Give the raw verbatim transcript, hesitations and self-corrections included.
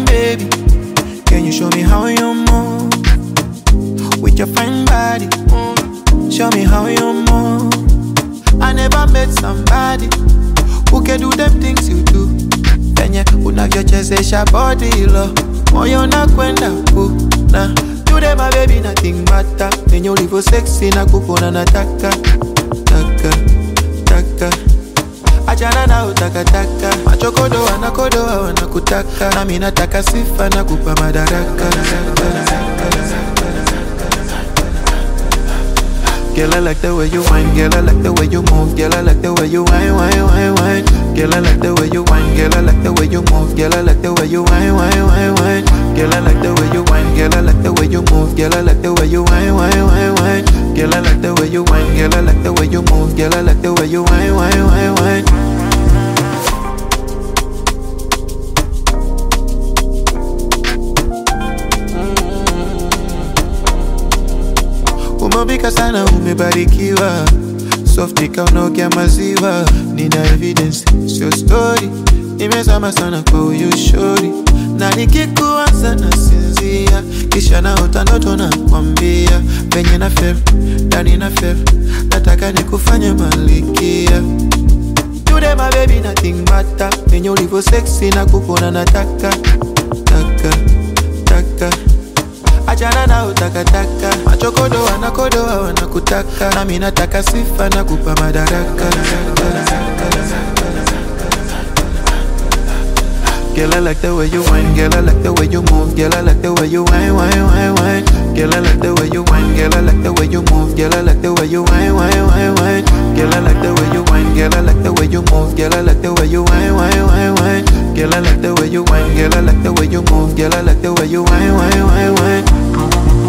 wine, baby. Can you show me how you move? With your fine body, show me how you move. I never met somebody who can do them things you do. Penye unavyochezesha body lo, moyo unakwenda kuna. Today my baby nothing matter. Penye ulivyo sexy na kupona nataka taka taka. Achana na utaka taka. Macho kodo wanakodoa wanakutaka. Na mimi nataka sifa na kupa madaraka. Girl, I like the way you whine. Girl, I like the way you move. Girl, I like the way you whine, whine, whine, whine. Girl, I like the way you whine. Girl, I like the way you move. Girl, I like the way you whine, whine, whine, whine. Girl, I like the way you whine. Girl, I like the way you move. Girl, I like the way you whine, whine, whine, whine. Girl, I like the way you whine. Girl, I like the way you move. Girl, I like the way you whine, whine, whine, whine. Umebika sana umebarikiwa. Soft nika unokia maziwa. Nina evidence, sio story. Nimezama sana kwa huyu shori. Na nikikuanza na sinzia. Kisha naota ndoto na kwambia. Penye na fem, ndani na fem. Nataka nikufanye malikia. Today my baby nothing matter. Penye ulivyo sexy na kupona nataka taka taka. Achana na utaka taka. Macho kodo wanakodoa wanakutaka. Na mimi nataka sifa na kupa madaraka. Girl, I like the way you whine. Girl, I like the way you move. Girl, I like the way you whine, whine, whine, whine. Girl, I like the way you whine. Girl, I like the way you move. Girl, I like the way you whine, whine, whine, whine. Girl, I like the way you whine. Girl, I like the way you move. Girl, I like the way you whine, whine, whine, whine. Girl, I like the way you whine. Girl, I like the way you move. Girl, I like the way you whine, whine, whine, whine.